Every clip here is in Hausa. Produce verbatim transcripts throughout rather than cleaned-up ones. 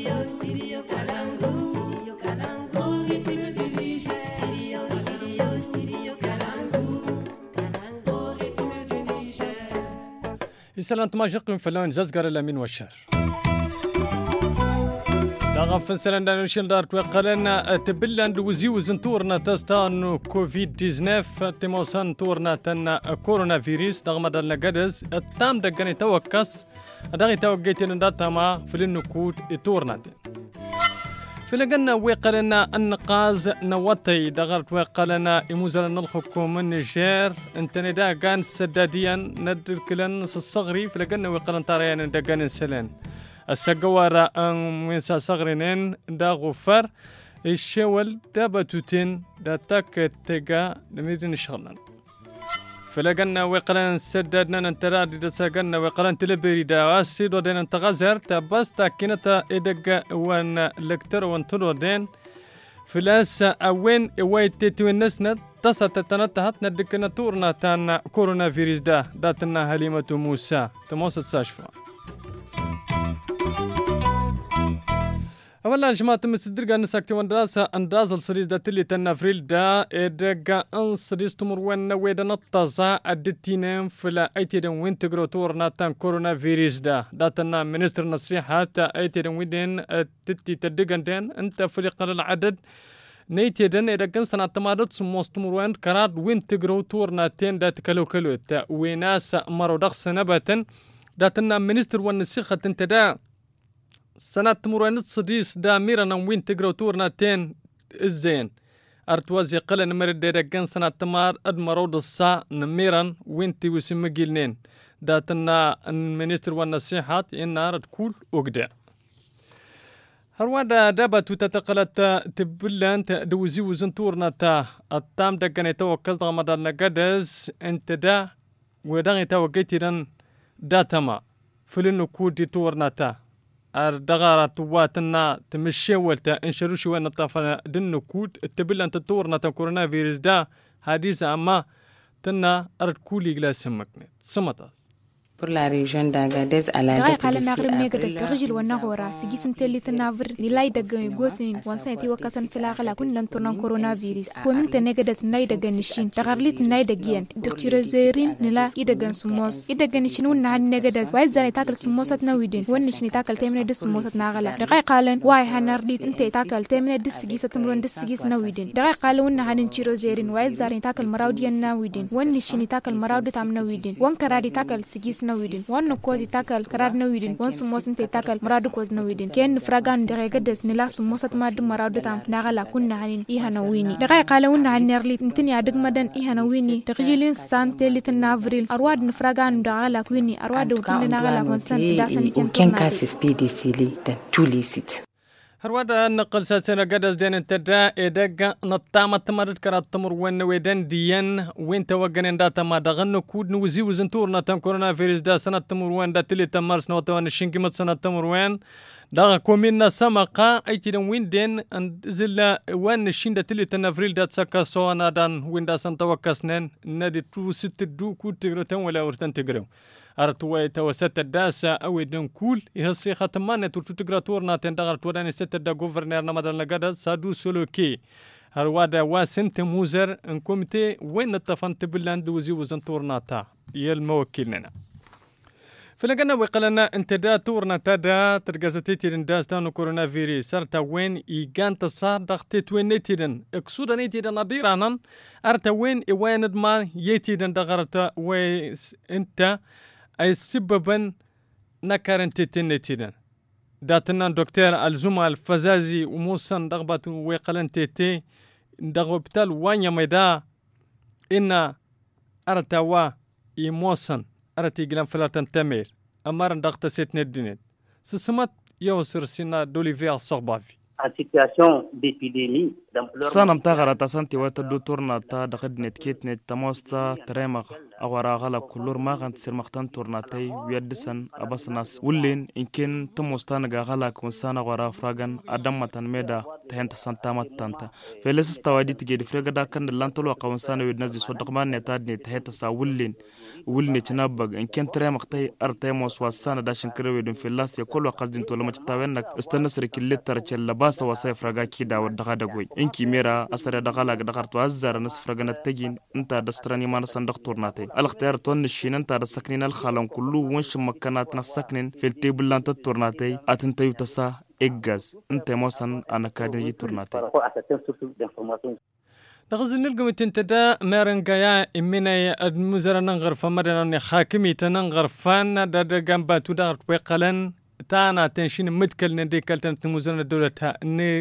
Stereo, stereo Kalangu. Stereo Kalangu. Ritme du Niger. Stereo, stereo, stereo Kalangu. Kalangu. Ritme du Niger. يسلمت ما جقم فلان ززقر الأمين والشهر داغن فنسلان دانشين دارك وقالنا تبلان دوزي وزنتورنا تستان كوفيد تسعطعش تموسان تورنا تن كورونا فيروس داغ دالنا قدز التام دقاني توكس داغي توقيتين داتما في النكود تورنا فلقنا وقالنا النقاز نواتي دغرت وقالنا إموزلنا الحكومة النيجير انتني دا كان سداديا ندركلن الصغري فلقنا وقالنا تاريان دقان سلان السجوارة أن من صغرين دا غفر الشوال دا باتوتين دا تاك تيجا لميدن شغلنا فلقنا وقالنا سدادنا ننتراد دا ساقنا وقالنا تلبيري دا واسيد ودين انتغازر تاباس تاكينتا إدقا وان لكتر وان تلودين فلاس أوين إواي تيتوين نسند تسا تتنتهت ندكنا تورنا تان كورونا فيروس دا داتنا هليمة موسى تموسط ساشفا أولا جماعة مستدرقا نساكتي واندراسة انداز السريز دا تلي تنافريل دا إدقا ان سريز تمر وين ويدا نطازا الدتينين فلا ايتيدن وين تقرو تورنا تان كورونا فيروس دا داتنا منستر نصيحة تا ايتيدن ويدين تتي تدقان دين انت فريق العدد نيتيدن إدقا سنة تمادت سموس تمر وين كراد وين تقرو تورنا تين دا تكالو كالو تا ويناس مرو دخس نباتا داتنا منستر والنسيخة انتدا سنة تمرونت صديس دا ميرانا وين تقرأ تورنا تين الزين أرتوازي قلن مرد ديرقان سنة تمار أدمرود السا نميران وين تيوسي مقيلنين داتنا المنستر والنصيحات إنها رتكول أقدا هروادا دابتو تتقلت تبلان دوزي وزن تورنا تا التام دقاني توقز دغمدان لقدز انت دا ودغي توقيتي دان داتما فلنو كودي تورنا تا أردغارة تواتنا تمشي ولتا انشروشي وين الطافة دنو كود التبلا انت تورنا تا كورونا فيروس دا حديثة أما تنا أرد كولي غلاس مكنت سمتا pour la région d'Agadez à la date du six avril رجل ونغورا سيجي سنتلي تنافر نلاي دغن غوتين وانسيتي وكاتن فلاغلا كن تورنا كورونا فيروس ومن تنغدت نلاي دغن شين تغرليت نلاي دغين دكتورزيرين نلا يدغن سموس يدغن شين ون نغدت واي زاني تاكل سموسات نويدين ون شني تاكل تيمن دس سموسات ناغلا دقاي قالن واي هنرديت انت تاكل تيمن دس سيجي ستمرون دس سيجي نويدين دقاي قالون هنن تشيروزيرين واي زاني تاكل مراوديان نويدين ون شني تاكل مراود تام نويدين ون كرادي تاكل سيجي نويدين وان كوزي تاكل كراد نويدين وان سموس انت تاكل مراد كوز نويدين كين فراغان دغيغدس نلا سموسات ماد مراد تام ناغلا كنا هنين اي هنويني دقاي قالون هن نرليت انتني ادق مدن اي هنويني تقيلين سانتي لتن افريل ارواد نفراغان دغالا كويني ارواد وكن ناغلا كونسان داسن كين كاسس بي دي سيلي dans tous les sites هروادا نقل ساتنا قدس دين انتدا إدقا نطامة تمرد كرات تمر وين ويدن ديان وين توقنين داتا ما دغنو كود نوزي وزنتورنا تم كورونا فيروس دا سنة تمر وين دا تلي تمارس نوتوان الشنكي مت سنة تمر وين دا كومينا سمقا ايتي وين دين انزل وين الشين دا تلي تنافريل دا تساكا سوانا دان وين دا سنتوكسنين نادي تو ست دو كود تقرتن ولا ورتن تقرو أرتوي توسط الداسة أو يدن كول يهصي ختمان تورتو تقراتورنا تندغر توداني ستة دا غوفرنير نمدان لقادة سادو سولوكي هروادا واسنت موزر انكومتي وين التفنت بلان دوزي وزنتورنا تا يلموكلنا فلقنا وقالنا انت دا تورنا تا دا ترقزتي تيرن داستانو كورونا فيروس سارتا وين ايقان تصار دغتي وين نتيدن اكسودا نتيدن نضيرانا ارتا وين ايوان ادمان يتيدن دغرتا ويس انت أي سببا نكرن تتنتينا داتنا دكتور الزوما الفزازي وموسن دغبت ويقلن تتي دغبتال وانيا ميدا إن أرتوا إيموسن أرتي جلام فلاتن تمير أمارن دغت ستنا الدنيا سسمت يوسر سنا دوليفير صغبافي En situation d'épidémie, sanam ta garata santi wata do tornata da khadnet kitnet tamosta trema awara gala kullur ma gant sir maqtan tornatay wiyadsan abasnas wullin inkin tamosta naga gala kun sana wara fragan adam matan meda tahenta santa matanta feles tawadi tige di frega da kan lantolo qawun sana widnazi sodqman netad ne taheta sa wullin wulne chinabag inkin trema qtay artay mos wasana da shinkre wedun felas ya kolwa qazdin to lamach tawennak istanasri killetar chella basa wasay fraga kida wadda da goy inki mera asara da gala da qartu azzara nas fragana tagin inta dastrani man sandaq turnatay al-ikhtiyar ton shin inta da saknin al-khalam kullu wansh makanat nasaknin fil table lan turnatay atanta yutasa eggas inta mosan ana kadin turnatay دغزن نلقم تنتدا مارنجايا إمنا المزرعة نغرف مرنا حاكمي تنغرف فان دا دا جنبا تودار بقلن تانا تنشين متكل ندي كلتن المزرعة دولتها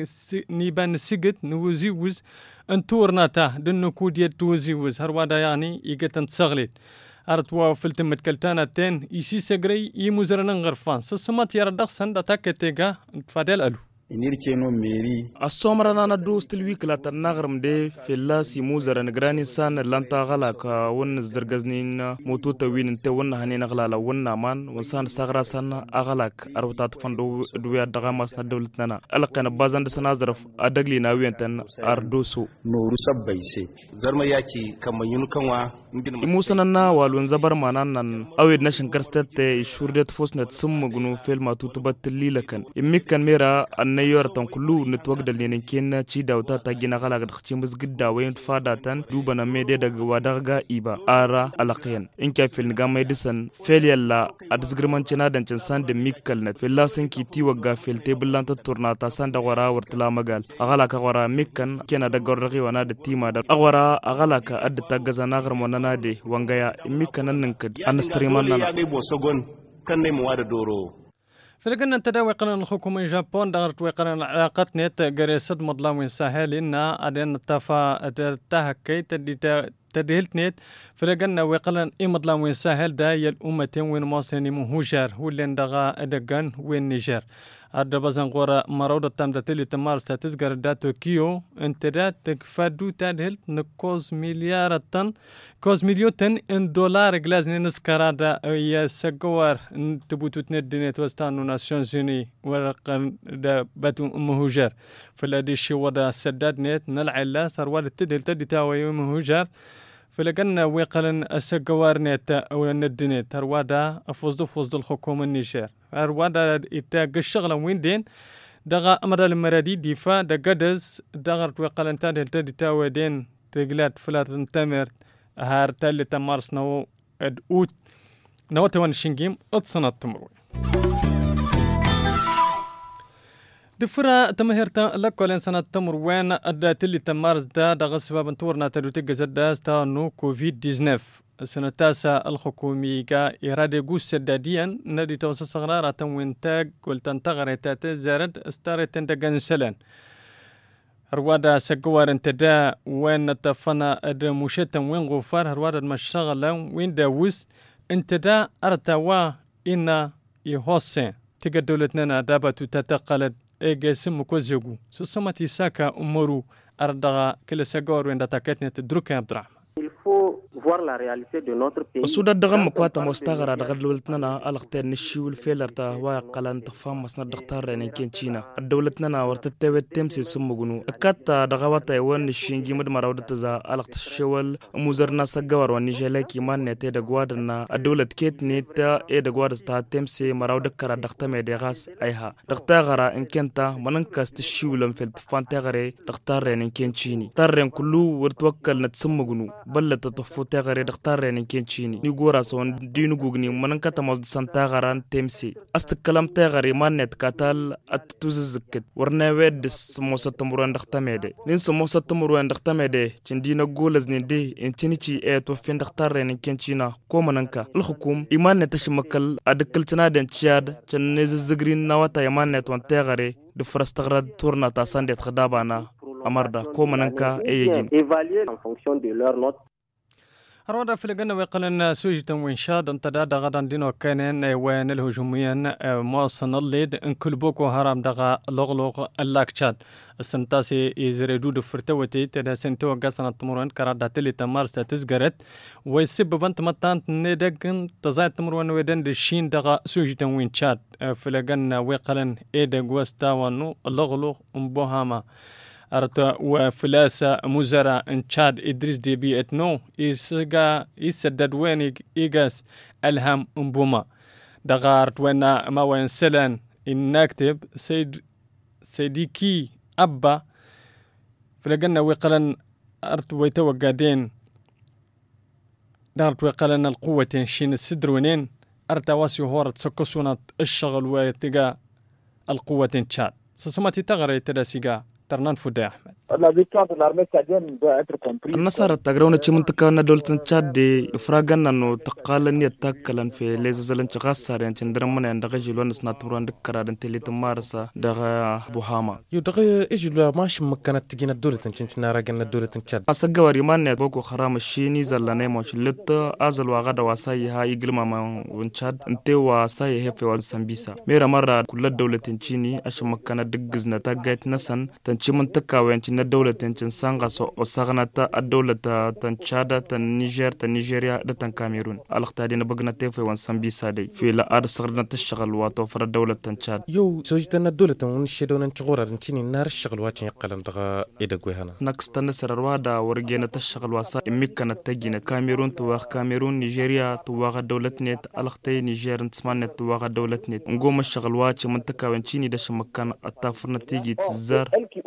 نيبان سجت نوزيوز انتورناتا دنو كودية توزيوز هروادا يعني يجتن تصغلت أرتوا فلتم متكلتانا تن يسي سجري يمزرعة نغرفان سسمات يردق سند تاكتيجا تفادل ألو inirkeno meri asomra nana do stil wikla tan nagram de fella si muzara nagrani san lanta gala ka won zirgaznin moto tawin te won hanina gala wonna man won sagra san agalak arbutat fando duya daga mas na dawlatna alqana bazan da sanazraf adagli na wiyantan ardoso noru sabbaise zarma yaki kamayun kanwa imusanna walun zabar manan nan awed na shankar state shurdet fosnet summugnu filma tutubat lilakan immikan mera nayor tan kullu network dal nenen kenna ci dawta ta gina gala ga ci musgidda wayin fadatan duba na mede daga wadaga iba ara alaqyan in ka fil ga mai disan fel yalla adisgirman cina dan cin san da mikkal net fil lasin ki ti waga fil table lan ta turnata san da wara wartla magal agala ka wara mikkan kena da gorragi wana da tima da agwara agala ka adda tagaza na garmona na de wangaya mikkan nan kad anastreman nan ya dai bosogon kan ne mu wada doro فلقنا تداوي قرن الحكومة اليابان دارت وقرن العلاقات نت جريسد مظلم سهل إن أدين التفا تهكي تدي تدهلت نت فلقنا وقرن إيه مظلم سهل دا يالأمتين وين مصرين مهوجر ولين دغا أدقان وين نيجر أدبزن قرا مرودة تمدت اللي تمارس تزجر دا طوكيو انتدات تكفادو تدهلت نكوز مليار تن كوز مليون تن ان دولار جلازني نسكرا دا يا سجوار تبوتو تندينت وستانو ناسيونز يوني ورقم دا باتو مهوجر فلادي شي ودا سداد نت نلعلا سروال تدهل تدي تاوي مهوجر فلقنا ويقلن السجوار نت او ندينت هروادا فوزدو فوزدو الحكومة النيجر هروادا إتاق الشغلة وين دين دغا أمر المرادي دفاع دا قدز دغرت ويقلن تدهل تدي تاوي دين تقلات فلات انتمر هار تالي تمارس نو ادوت نو توان شنجيم اتصنا التمروي دفرا تمهرتا لكو الانسان التمروين ادا تلي تمارس دا دغ سبب تورنا تدو تجزد دا ستانو كوفيد تسعطاش السنة التاسعة الحكومي كا إرادة جوس سداديا نادي توسع صغرارة وينتاج قلت انتغر تاتي زارد استارت انتقان سلان هروادا سجوار انتدا وين تفنا اد مشتا وين غفار هروادا المشغله وين داوس انتدا ارتوا ان يحسن تلقى دولتنا دابت تتقلد ايجا سم كوزيغو سسمتي ساكا امورو اردغا كل سجوار وين تاكتني تدرك يا عبد الرحمن voir la réalité de notre pays. وسودا دغم مكواتا مستغرا دغ دولتنا الختار نشيول فيلرتا واقلان تفهم مسنا دختار ان كينچينا دولتنا ورتتوي تمسي سمغنو اكاتا دغواتا ون شينجي مد مراودت za الخت شول موزرنا سغور ونيجلكي مان نتي دغوادنا دولت كيت نيتا اي دغوادستا تمسي مراود كرا دختمي دغاس ايها دختاغرا ان كنتا مننكاست شيولم فلت فانتغري دختار ان كينچيني ترن كلو ورتوكل نتسمغنو بلت تفو تغري دختار ان كينچيني ني غورا سون دينو غوغني مننكتا مز سانتاغران تمسي است كلام تغري مان نت كاتال اتوززكت ورنا ود سموستمرون دختميدي نين سموستمرون دختميدي تشندينا غولز ندي انتينيتي اي تو فين دختار ان كينچينا كومننكا الحكوم ايمان نتشمكل ادكلتنا دن تشاد تشنيز زغرين نواتا ايمان نت وان تغري دفرستغرد تورنا تا ساندت خدابانا amarda ko mananka e yegin évaluer en fonction de leur note. هرودا في لقنا ويقلن سوجة وإنشاد أنت دا غدا دينو كانن وين الهجوميين مواصن الليد إن كل بوكو هرام دغا لغلوغ اللاكشاد السنتاسي يزردود فرتوتي تدا سنتو قصنا تمرون كرادا تلي تمارس تزقرت ويسب بنت متان ندقن تزايد تمرون ويدن دشين دغا سوجة وإنشاد في لقنا ويقلن إيدا قوستاوانو لغلوغ مبوهاما أرتا وفلاسة مزرعة إن تشاد إدريس ديبي إتنو إسقى إسدد وينيك إيجاس ألهم أمبوما دغارت وينا ما وين سلان إن نكتب سيد سيديكي أبا فلقنا ويقلن أرت ويتوقعدين دارت ويقلن القوة شين السدر ونين أرتا واسي هورت سكسونات الشغل ويتقى القوة تشاد سسماتي تغري تداسيقا ترنان فودي أحمد النصارى تقرون تشمنتكا دولة تشاد دي فراغان انه تقالن يتاكلن في ليززلن تغاسار يعني تندرمن عند غجل ونس ناتمران دكرا دنت اللي تمارسا دغ بوهاما يو دغ اجل ماش مكنت تجينا دولة تشننا راغن دولة تشاد اسغواري مان بوكو خرام شيني زلانه موش لت ازل واغدا واساي ها يغلما ما ونشاد انت واساي هي في وسامبيسا ميرا مره كل دولة تشيني اش مكنت دغزنا تاغايت نسن تشمنتكا وين الدولة تنشن سانغاسو وساغناتا الدولة تن تشاد تن نيجر تن نيجيريا تن كاميرون الاختادين بغنا تيفي وان سامبيسا دي في لا ار سغرنا تشغل واتو فر الدولة تن تشاد يو سوجتنا الدولة ونشدون نشغورا نتيني نار الشغل واتين يقلن دغا ايدغوي هنا نكستن سرروادا ورجينا تشغل واسا امكنا تجينا كاميرون تواخ كاميرون نيجيريا تواخ دولة نيت الاختي نيجير تسمان تواخ دولة نيت نقوم الشغل واتي منطقه وانشيني داش مكان التافرنا تيجي تزار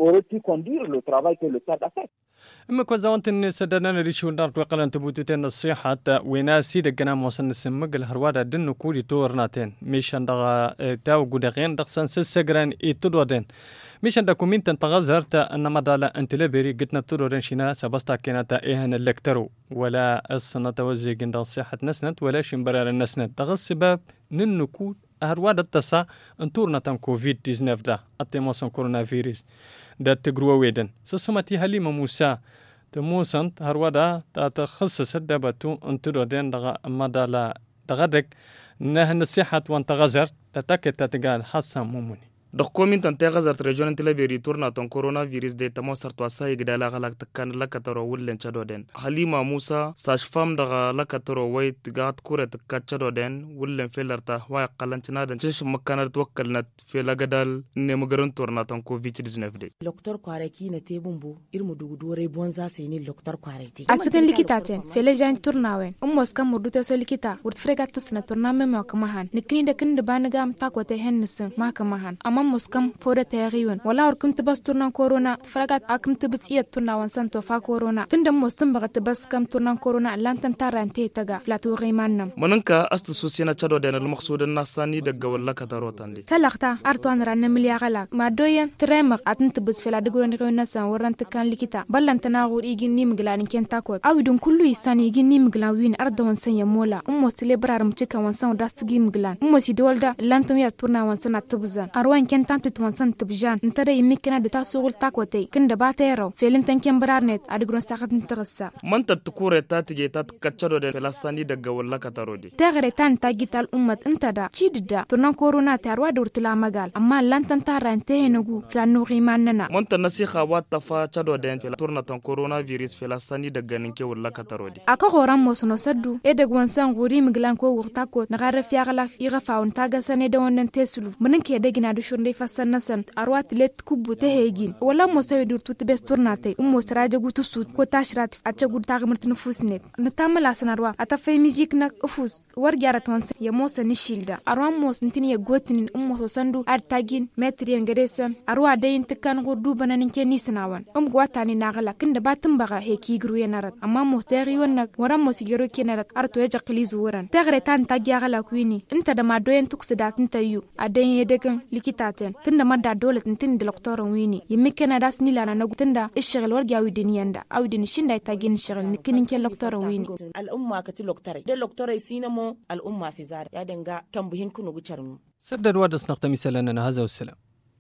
travail que le Tchad a fait. إما كوزاونت إن سدنا نريشوا دارت وقلنا تبوتين النصيحة وناسي دقنا موصل نسمج الهروادا دنو كودي تورناتين ميشان دغا تاو جودغين دقسان سسجران يتدودين ميشان دكومين تنتغزرت أن مدالا أنت لبري قتنا تدورين شنا سبستا كانت إيهن اللكترو ولا السنة توزي جند الصحة نسنت ولا شمبرار النسنت دغ السبب ننو كود هروادا التسا انتورنا تن كوفيد تسعة عشر دا التماسون كورونا فيروس دا تجروا ويدن سسمتي هليمة موسى تموسنت هروادا تتخصص الدبتو انترو دين دغا مدالا دغدك نهن الصحة وانتغزر تتاكد تتقال حسن موموني دخومين تنتغزر ريجون تلبيري تورنا تن كورونا فيروس دي تموسر تواساي غدالا غلاك تكان لكترو ولن تشادو دين حليمة موسى ساشفام دغا لكترو ويت غات كورة تكاتشادو دين ولن فيلرتا واي قلنتنا دين تش مكان توكلنا في لغدال نمغرون تورنا تن كوفيد تسعة عشر دي دكتور كواريكي نتيبومبو إرمو دوغدوري بونزا سيني دكتور كواريكي أسدن لكتاتين في جان تورناوين أموس كم مردو تسو لكتا ورتفرقات تسنة تورنامي ما كمهان نكني دكن دبانغام تاكوتي هنسن ما كمهان أمام مسكم فورة تغيون ولا وركم تبس تورنا كورونا فرقات أكم تبت إيه تورنا وانسان توفا كورونا تندم مستم بغت تبس كم تورنا كورونا لان تنتار انتي تغا فلاتو غيمانم مننكا است سوسينا تشادو دين المقصود الناساني دغ ولا كتاروتان دي سلاختا ارتوان ران مليا غلا ما دوين تريمق اتن تبس فلا دغورن غيون نسان وران تكان لكيتا بلان تناغور يجيني مغلان كين تاكو او دون كله يساني يجيني مغلان وين ارد وانسان يمولا امو سليبرار مچكا وانسان داستغي مغلان امو سي دولدا لان تميا تورنا وانسان تبزان اروان كين تام تتوانسان تبجان انت داي ميكنا دتا سوغل تاكوتي كندا باتيرو فيلن تنكين برارنت ادغرون ساقت نترسا من تتكوري تاتجي تات كاتشادو دين فلسطيني دغ ولا كتارودي تغري تان تاجيتال امه انت دا تشيددا تورنا كورونا تاروا دورتلا مغال اما لان تنتار انتي نغو فلانو غيماننا من تنسيخا واتفا تشادو دين تورنا تن كورونا فيروس فلسطيني دغ نكي ولا كتارودي aka horan mosono saddu e de gwansan guri miglan ko wurta ko na garra fiagala iga faun taga sane da wannan tesulu munin ke da gina da shunde fassan nasan arwat let kubbu te hegin wala mo sawi dur tut bes turnate ummo saraje gutu sut ko tashrat acca gudta ga murtin fusnet na tamala sanarwa ata fay music na ufus war garat wansa ya mosa ni shilda arwan mos ntin ya gotin ummo so sandu ar tagin metri ngaresan arwa da yin tikkan gurdu bananin ke ni sanawan um gwata ni nagala kinda batin baga he ki gru yenarat amma mo tari wannan waran mo sigero kenarat arto ya jaqli zuran tagre tan tagyagala kwini inta da ma doyen tuksidat inta yu adan yedegan likitaten tunda madda dole tin da doktoran wini yimmi kana das ni lana nagu tunda ishgal warga widin yanda awdin shinda tagin shgal nikinin ke doktoran wini al umma kati doktore de doktore sinamo al umma sizar ya danga kan buhin kunu gucarmu سدد ودس نختم سلنا هذا والسلام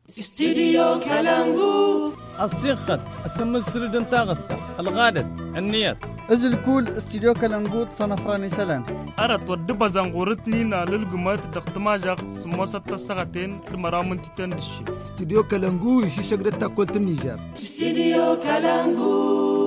استديو كالانغو الصيغة السم السردن تاغسة الغادة النيات ازل كول استديو كلنجوت صنفراني سلام أرد ودب زنغورتني نالل جمات دقتماجق سموسة تسغتين المرامن تتندشي استديو كلنجو يشي شجرة تاكل النيجر استديو كلنجو